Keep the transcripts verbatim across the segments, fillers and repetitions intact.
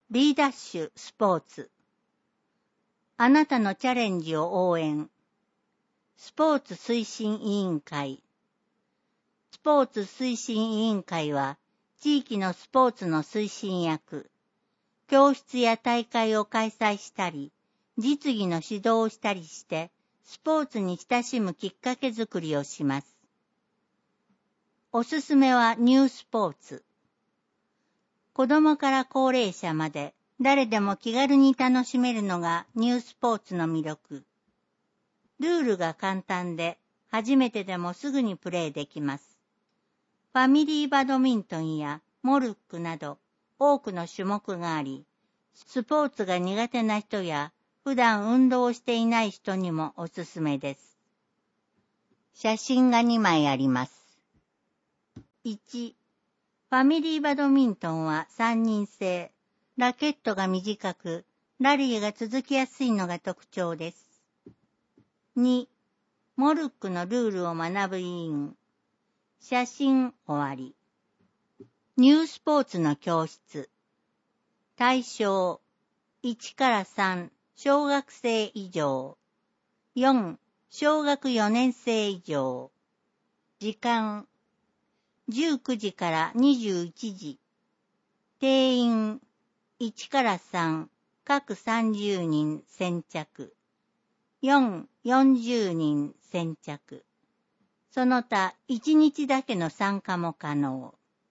B ダッシュスポーツ。あなたのチャレンジを応援。スポーツ推進委員会。スポーツ推進委員会は、地域のスポーツの推進役、教室や大会を開催したり、実技の指導をしたりして、スポーツに親しむきっかけづくりをします。おすすめはニュースポーツ。子供から高齢者まで誰でも気軽に楽しめるのがニュースポーツの魅力。ルールが簡単で初めてでもすぐにプレーできます。ファミリーバドミントンやモルックなど多くの種目があり、スポーツが苦手な人や普段運動をしていない人にもおすすめです。写真がにまいあります。いち、ファミリーバドミントンはさんにん制、ラケットが短く、ラリーが続きやすいのが特徴です。に、モルックのルールを学ぶ委員。写真終わり。ニュースポーツの教室。対象、いちからさん、小学生以上。よん、小学よねん生以上。時間、じゅうくじからにじゅういちじ。定員、いちからさん、各さんじゅうにん先着。よん、よんじゅうにん先着。その他、いちにちだけの参加も可能。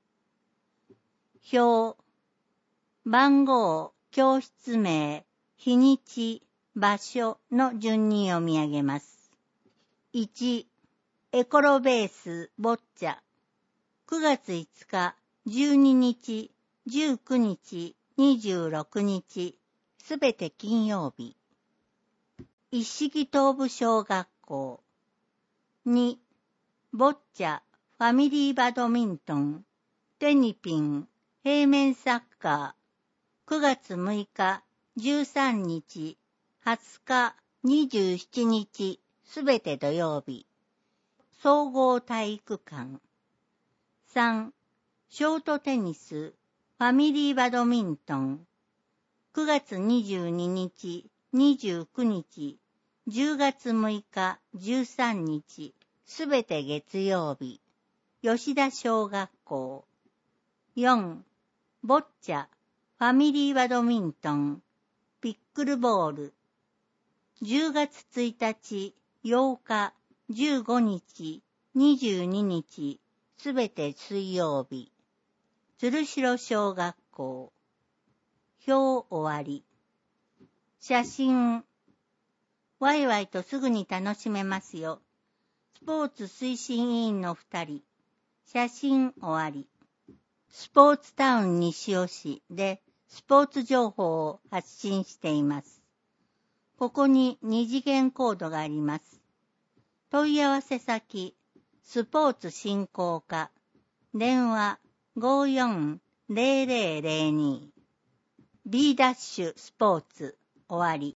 表、番号、教室名、日にち、場所の順に読み上げます。いち、エコロベースボッチャ。くがついつか、じゅうににち、じゅうくにち、にじゅうろくにち、すべて金曜日。一式東部小学校。に、ボッチャ、ファミリーバドミントン、テニピン、平面サッカー。くがつむいか、じゅうさんにち、はつか、にじゅうしちにち、すべて土曜日。総合体育館。さん、ショートテニス、ファミリーバドミントン。くがつにじゅうににち、にじゅうくにち、じゅうがつむいか、じゅうさんにち、すべて月曜日。吉田小学校。よん、ボッチャ、ファミリーバドミントン、ピックルボール。じゅうがつついたち、ようか、じゅうごにち、にじゅうににち、すべて水曜日。鶴代小学校。表終わり。写真。ワイワイとすぐに楽しめますよ。スポーツ推進委員のふたり。写真終わり。スポーツタウン西尾市でスポーツ情報を発信しています。ここに二次元コードがあります。問い合わせ先、スポーツ振興課、電話 ごーよんゼロゼロゼロに。B ダッシュスポーツ終わり。